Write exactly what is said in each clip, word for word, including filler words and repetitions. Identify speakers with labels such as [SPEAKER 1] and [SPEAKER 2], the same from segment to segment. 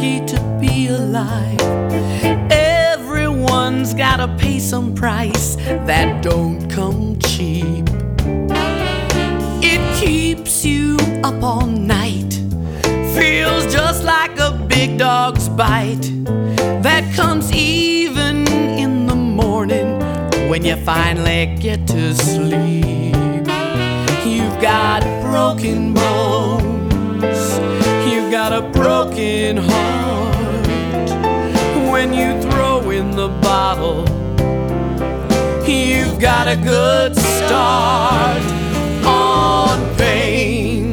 [SPEAKER 1] lucky to be alive. Everyone's gotta pay some price that don't come cheap. It keeps you up all night, feels just like a big dog's bite that comes even in the morning when you finally get to sleep. You've got broken bones, you've got a broken heart. When you throw in the bottle, you've got a good start on pain.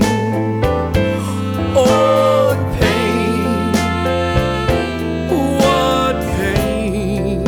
[SPEAKER 1] Oh, pain, what pain.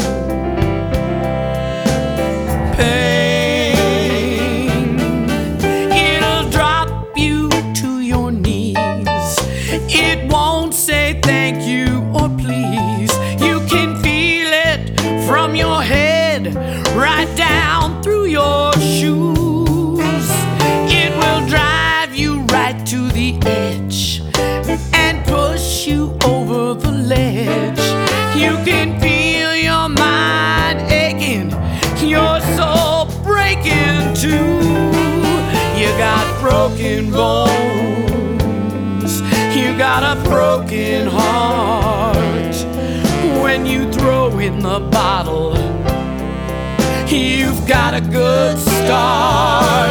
[SPEAKER 1] Pain, it'll drop you to your knees. It won't say thank you or please. You can feel it from your head right down through your shoes. It will drive you right to the edge and push you over the ledge. You can feel your mind aching, your soul breaking too. You got broken bones, you got a broken heart. When you throw in the bottle, you've got a good start